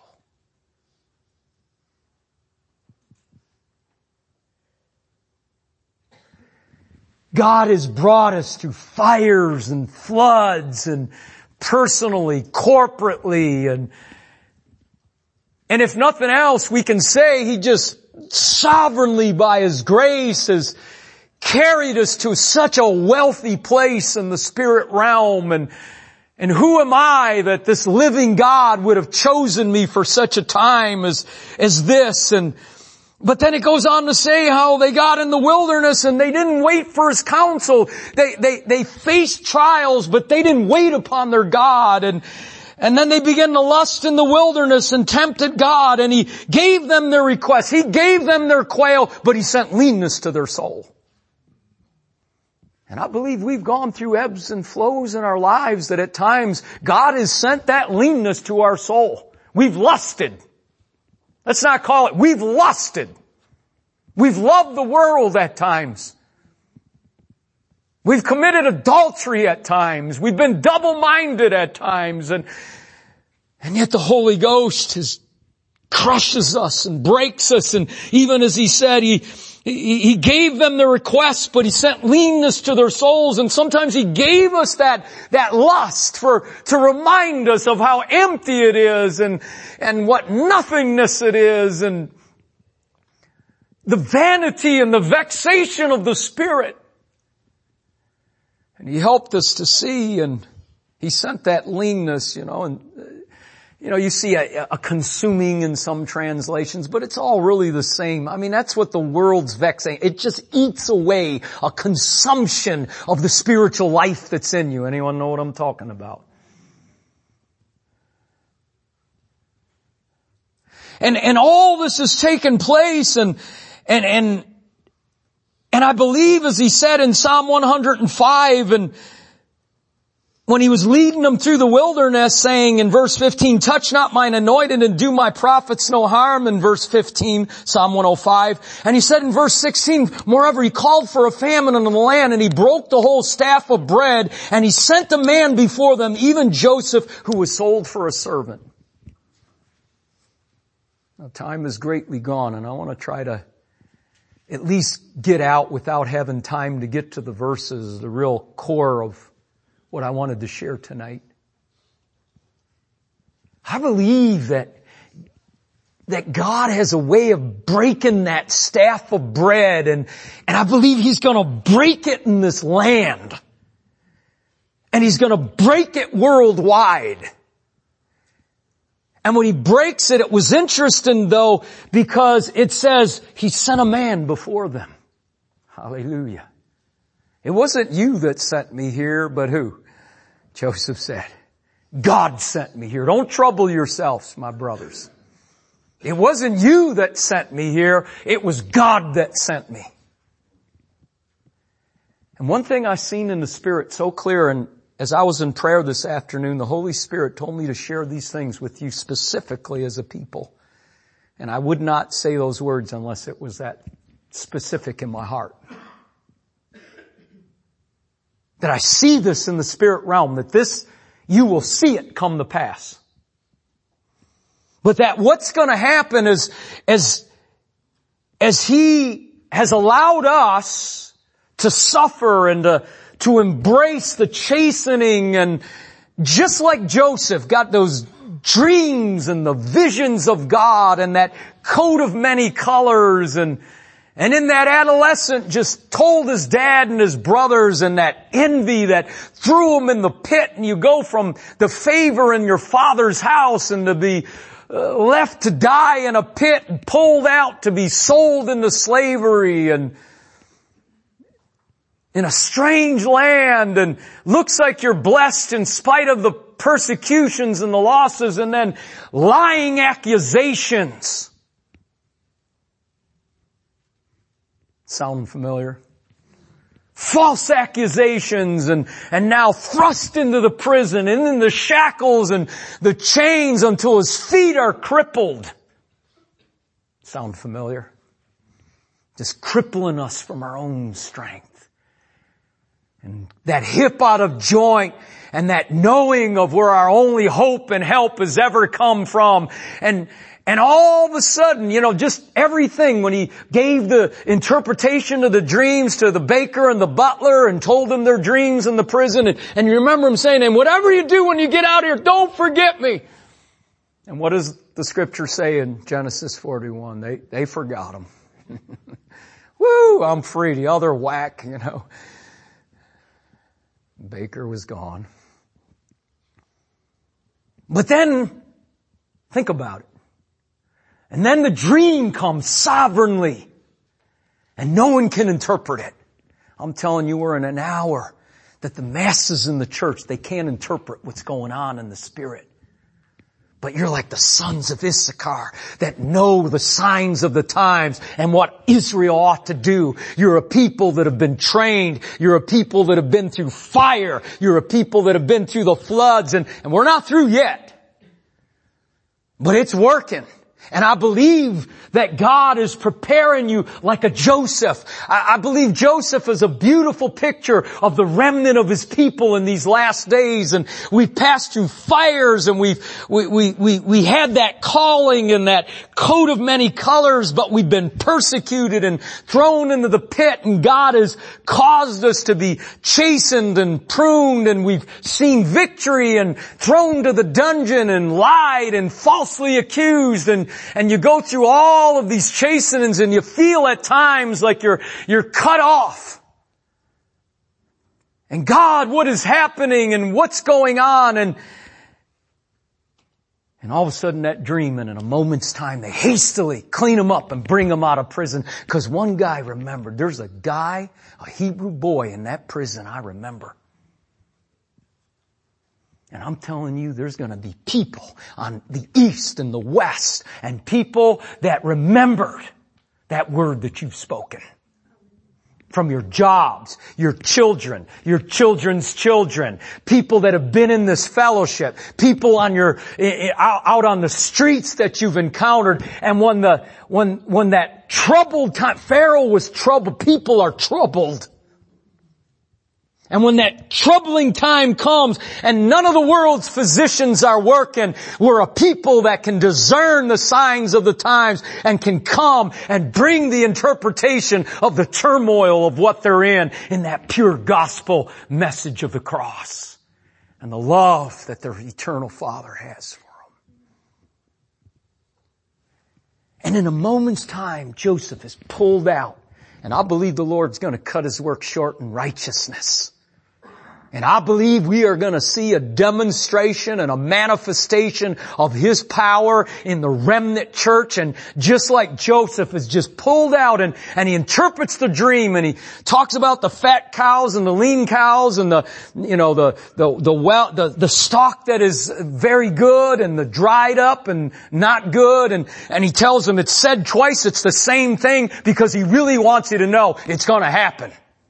God has brought us through fires and floods, and personally, corporately, and and if nothing else, we can say He just sovereignly by His grace has carried us to such a wealthy place in the spirit realm. And and who am I that this living God would have chosen me for such a time as as this? And But then it goes on to say how they got in the wilderness and they didn't wait for His counsel. They, they, they faced trials, but they didn't wait upon their God. And, and then they began to lust in the wilderness and tempted God, and He gave them their requests. He gave them their quail, but He sent leanness to their soul. And I believe we've gone through ebbs and flows in our lives that at times God has sent that leanness to our soul. We've lusted. Let's not call it, we've lusted. We've loved the world at times. We've committed adultery at times. We've been double-minded at times. And, and yet the Holy Ghost is, crushes us and breaks us. And even as He said, He, He, He gave them the requests, but He sent leanness to their souls. And sometimes He gave us that, that lust for, to remind us of how empty it is and, and what nothingness it is, and the vanity and the vexation of the spirit. And He helped us to see, and He sent that leanness, you know, and you know, you see a, a consuming in some translations, but it's all really the same. I mean, that's what the world's vexing. It just eats away a consumption of the spiritual life that's in you. Anyone know what I'm talking about? And, and all this has taken place, and, and, and, and I believe, as He said in Psalm one hundred five, and when He was leading them through the wilderness, saying in verse fifteen, touch not mine anointed and do my prophets no harm, in verse fifteen, Psalm one oh five. And He said in verse sixteen, moreover, He called for a famine in the land, and He broke the whole staff of bread, and He sent a man before them, even Joseph, who was sold for a servant. Now, time is greatly gone, and I want to try to at least get out without having time to get to the verses, the real core of what I wanted to share tonight. I believe that, that God has a way of breaking that staff of bread, and, and I believe He's gonna break it in this land. And He's gonna break it worldwide. And when He breaks it, it was interesting though, because it says He sent a man before them. Hallelujah. It wasn't you that sent me here, but who? Joseph said, God sent me here. Don't trouble yourselves, my brothers. It wasn't you that sent me here. It was God that sent me. And one thing I seen in the Spirit so clear, and as I was in prayer this afternoon, the Holy Spirit told me to share these things with you specifically as a people. And I would not say those words unless it was that specific in my heart. That I see this in the spirit realm, that this, you will see it come to pass. But that what's going to happen is, as, as He has allowed us to suffer and to, to embrace the chastening, and just like Joseph got those dreams and the visions of God and that coat of many colors, and And in that adolescent just told his dad and his brothers, and that envy that threw him in the pit, and you go from the favor in your father's house and to be uh, left to die in a pit and pulled out to be sold into slavery and in a strange land, and looks like you're blessed in spite of the persecutions and the losses, and then lying accusations. Sound familiar? False accusations, and, and now thrust into the prison and in the shackles and the chains until his feet are crippled. Sound familiar? Just crippling us from our own strength. And that hip out of joint, and that knowing of where our only hope and help has ever come from. And And all of a sudden, you know, just everything, when he gave the interpretation of the dreams to the baker and the butler and told them their dreams in the prison, and, and you remember him saying, and whatever you do when you get out here, don't forget me. And what does the scripture say in Genesis forty-one? They, they forgot him. Woo, I'm free. The other whack, you know. Baker was gone. But then, think about it. And then the dream comes sovereignly, and no one can interpret it. I'm telling you, we're in an hour that the masses in the church, they can't interpret what's going on in the Spirit. But you're like the sons of Issachar that know the signs of the times and what Israel ought to do. You're a people that have been trained. You're a people that have been through fire. You're a people that have been through the floods, and, and we're not through yet. But it's working. And I believe that God is preparing you like a Joseph. I, I believe Joseph is a beautiful picture of the remnant of his people in these last days. And we've passed through fires, and we've, we, we, we, we had that calling and that coat of many colors, but we've been persecuted and thrown into the pit, and God has caused us to be chastened and pruned, and we've seen victory, and thrown to the dungeon and lied and falsely accused, and And you go through all of these chastenings, and you feel at times like you're, you're cut off. And God, what is happening and what's going on? And, and all of a sudden that dream, and in a moment's time, they hastily clean him up and bring him out of prison. Because one guy remembered, there's a guy, a Hebrew boy in that prison I remember. And I'm telling you, there's going to be people on the east and the west, and people that remembered that word that you've spoken. From your jobs, your children, your children's children, people that have been in this fellowship, people on your, out on the streets that you've encountered. And when the, when, when that troubled time, Pharaoh was troubled, people are troubled. And when that troubling time comes and none of the world's physicians are working, we're a people that can discern the signs of the times and can come and bring the interpretation of the turmoil of what they're in, in that pure gospel message of the cross and the love that their eternal Father has for them. And in a moment's time, Joseph is pulled out, and I believe the Lord's going to cut his work short in righteousness. And I believe we are going to see a demonstration and a manifestation of His power in the remnant church. And just like Joseph is just pulled out, and, and he interprets the dream, and he talks about the fat cows and the lean cows and the, you know, the, the, the well, the, the stock that is very good and the dried up and not good. And, and he tells them it's said twice, it's the same thing, because he really wants you to know it's going to happen.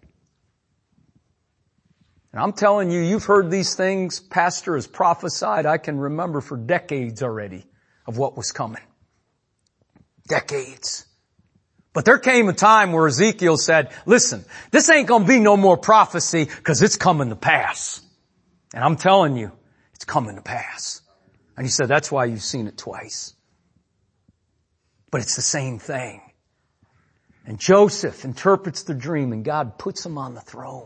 And I'm telling you, you've heard these things. Pastor has prophesied. I can remember for decades already of what was coming. Decades. But there came a time where Ezekiel said, listen, this ain't going to be no more prophecy, because it's coming to pass. And I'm telling you, it's coming to pass. And he said, that's why you've seen it twice. But it's the same thing. And Joseph interprets the dream and God puts him on the throne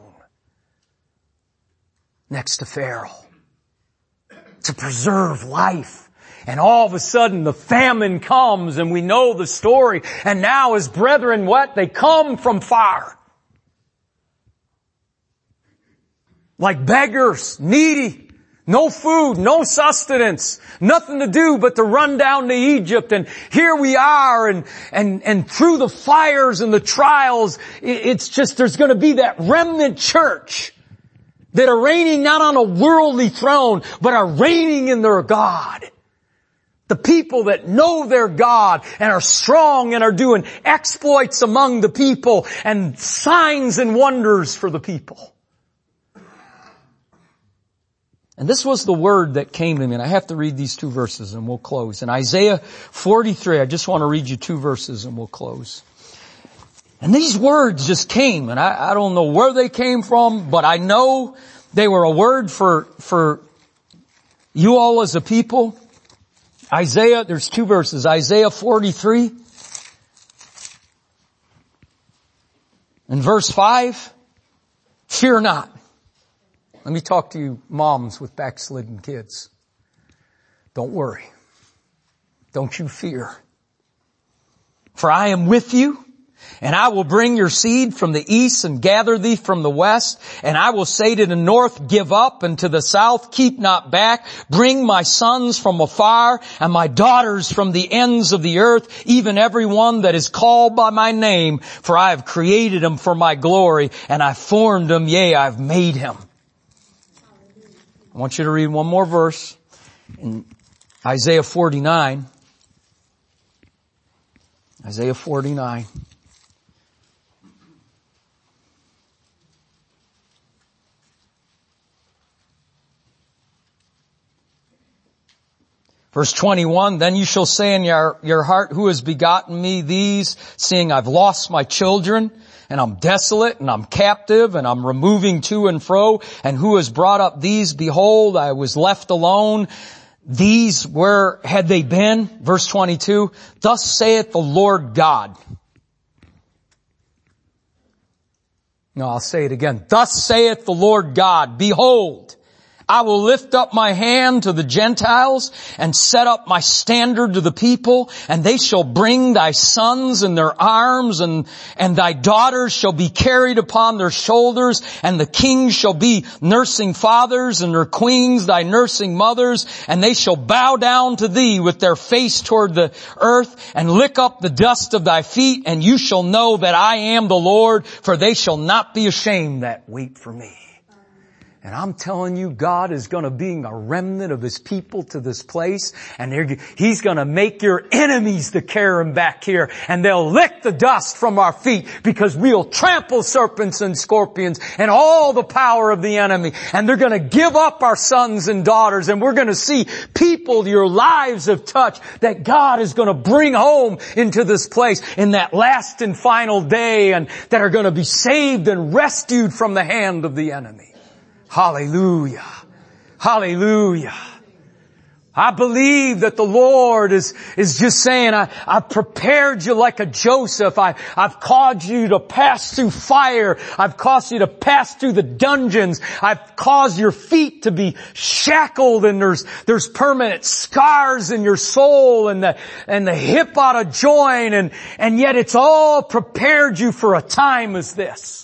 next to Pharaoh to preserve life. And all of a sudden the famine comes and we know the story. And now his brethren, what? They come from far. Like beggars, needy. No food, no sustenance, nothing to do but to run down to Egypt. And here we are, and, and, and through the fires and the trials, it's just, there's gonna be that remnant church that are reigning not on a worldly throne, but are reigning in their God. The people that know their God and are strong and are doing exploits among the people and signs and wonders for the people. And this was the word that came to me, and I have to read these two verses and we'll close. In Isaiah forty-three, I just want to read you two verses and we'll close. And these words just came, and I, I don't know where they came from, but I know they were a word for, for you all as a people. Isaiah, there's two verses. Isaiah forty-three and verse five, fear not. Let me talk to you moms with backslidden kids. Don't worry. Don't you fear. For I am with you, and I will bring your seed from the east and gather thee from the west. And I will say to the north, give up, and to the south, keep not back. Bring my sons from afar and my daughters from the ends of the earth, even every one that is called by my name. For I have created him for my glory, and I formed him, yea, I have made him. I want you to read one more verse in Isaiah forty-nine. Isaiah forty-nine. Verse twenty-one, then you shall say in your, your heart, who has begotten me these, seeing I've lost my children? And I'm desolate, and I'm captive, and I'm removing to and fro. And who has brought up these? Behold, I was left alone. These, where had they been? Verse twenty-two, thus saith the Lord God. No, I'll say it again. Thus saith the Lord God, behold, I will lift up my hand to the Gentiles and set up my standard to the people, and they shall bring thy sons in their arms, and, and thy daughters shall be carried upon their shoulders, and the kings shall be nursing fathers, and their queens thy nursing mothers, and they shall bow down to thee with their face toward the earth, and lick up the dust of thy feet, and you shall know that I am the Lord, for they shall not be ashamed that wait for me. And I'm telling you, God is going to bring a remnant of His people to this place, and He's going to make your enemies to carry them back here, and they'll lick the dust from our feet because we'll trample serpents and scorpions and all the power of the enemy. And they're going to give up our sons and daughters, and we're going to see people your lives have touched that God is going to bring home into this place in that last and final day, and that are going to be saved and rescued from the hand of the enemy. Hallelujah. Hallelujah. I believe that the Lord is, is just saying, I, I've prepared you like a Joseph. I, I've caused you to pass through fire. I've caused you to pass through the dungeons. I've caused your feet to be shackled, and there's, there's permanent scars in your soul, and the, and the hip out of joint, and, and yet it's all prepared you for a time as this.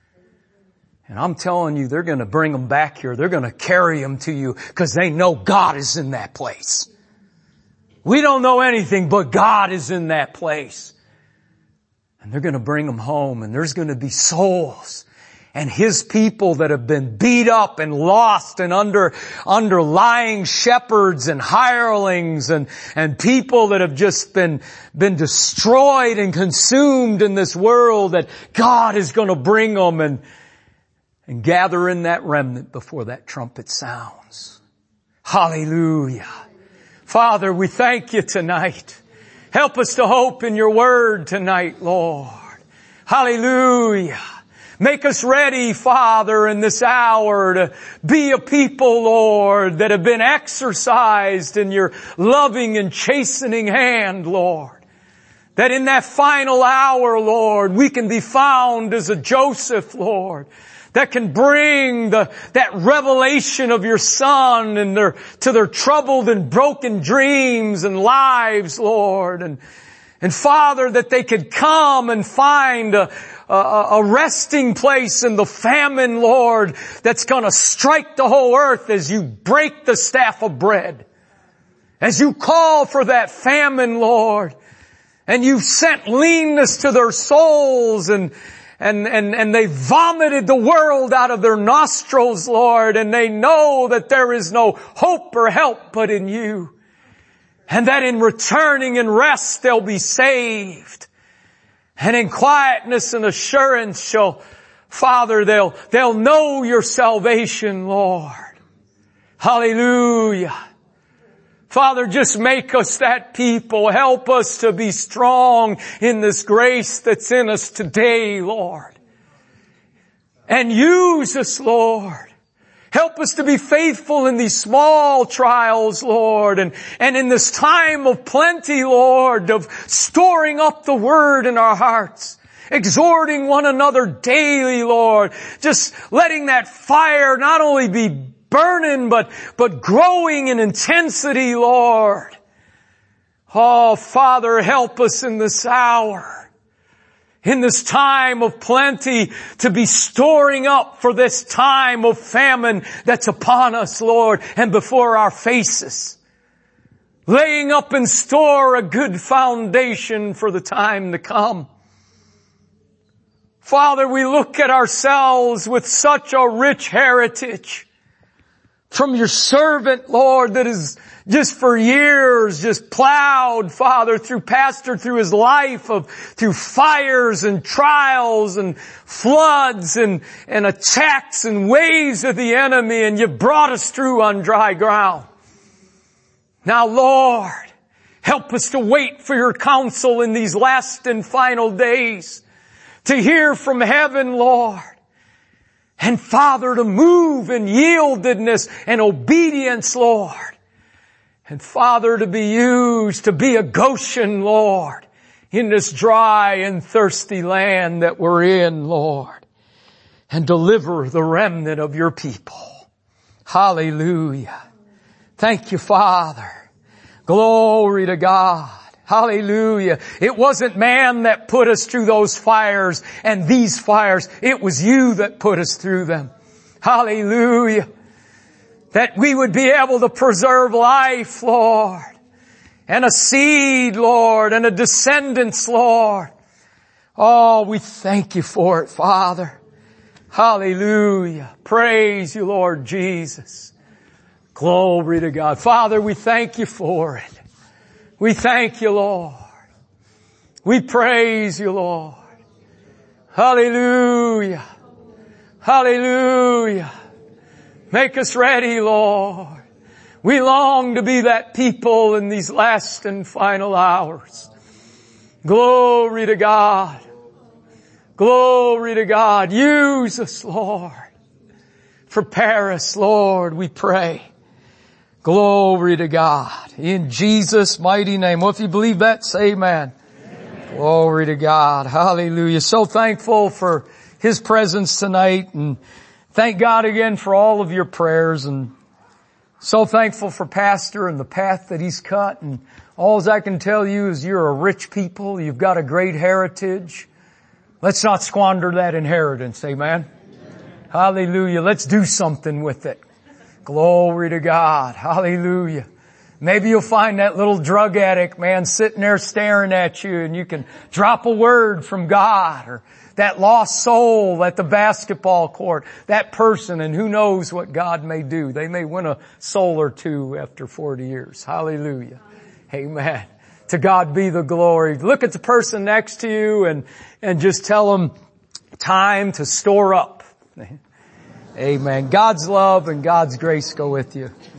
And I'm telling you, they're going to bring them back here. They're going to carry them to you because they know God is in that place. We don't know anything, but God is in that place. And they're going to bring them home, and there's going to be souls and His people that have been beat up and lost and under, under lying shepherds and hirelings, and, and people that have just been, been destroyed and consumed in this world, that God is going to bring them and And gather in that remnant before that trumpet sounds. Hallelujah. Father, we thank You tonight. Help us to hope in Your word tonight, Lord. Hallelujah. Make us ready, Father, in this hour to be a people, Lord, that have been exercised in Your loving and chastening hand, Lord. That in that final hour, Lord, we can be found as a Joseph, Lord, that can bring the, that revelation of your Son and their, to their troubled and broken dreams and lives, Lord. And, and Father, that they could come and find a, a, a resting place in the famine, Lord, that's gonna strike the whole earth as you break the staff of bread. As you call for that famine, Lord, and you've sent leanness to their souls and And, and, and they vomited the world out of their nostrils, Lord, and they know that there is no hope or help but in you. And that in returning and rest they'll be saved. And in quietness and assurance shall, Father, they'll, they'll know your salvation, Lord. Hallelujah. Father, just make us that people. Help us to be strong in this grace that's in us today, Lord. And use us, Lord. Help us to be faithful in these small trials, Lord, and, and in this time of plenty, Lord, of storing up the Word in our hearts. Exhorting one another daily, Lord. Just letting that fire not only be burning, but, but growing in intensity, Lord. Oh, Father, help us in this hour, in this time of plenty, to be storing up for this time of famine that's upon us, Lord, and before our faces. Laying up in store a good foundation for the time to come. Father, we look at ourselves with such a rich heritage from your servant, Lord, that is just for years just plowed, Father, through pastor, through his life of, through fires and trials and floods and, and attacks and waves of the enemy, and you brought us through on dry ground. Now, Lord, help us to wait for your counsel in these last and final days, to hear from heaven, Lord. And Father, to move in yieldedness and obedience, Lord. And Father, to be used to be a Goshen, Lord, in this dry and thirsty land that we're in, Lord. And deliver the remnant of your people. Hallelujah. Thank you, Father. Glory to God. Hallelujah. It wasn't man that put us through those fires and these fires. It was you that put us through them. Hallelujah. That we would be able to preserve life, Lord. And a seed, Lord. And a descendants, Lord. Oh, we thank you for it, Father. Hallelujah. Praise you, Lord Jesus. Glory to God. Father, we thank you for it. We thank you, Lord. We praise you, Lord. Hallelujah. Hallelujah. Make us ready, Lord. We long to be that people in these last and final hours. Glory to God. Glory to God. Use us, Lord. Prepare us, Lord, we pray. Glory to God. In Jesus' mighty name. Well, if you believe that, say amen. Amen. Glory to God. Hallelujah. So thankful for His presence tonight, and thank God again for all of your prayers, and so thankful for Pastor and the path that he's cut. And all I can tell you is you're a rich people. You've got a great heritage. Let's not squander that inheritance. Amen. Amen. Hallelujah. Let's do something with it. Glory to God. Hallelujah. Maybe you'll find that little drug addict, man, sitting there staring at you, and you can drop a word from God, or that lost soul at the basketball court, that person, and who knows what God may do. They may win a soul or two after forty years. Hallelujah. Amen. To God be the glory. Look at the person next to you and, and just tell them time to store up. Amen. God's love and God's grace go with you.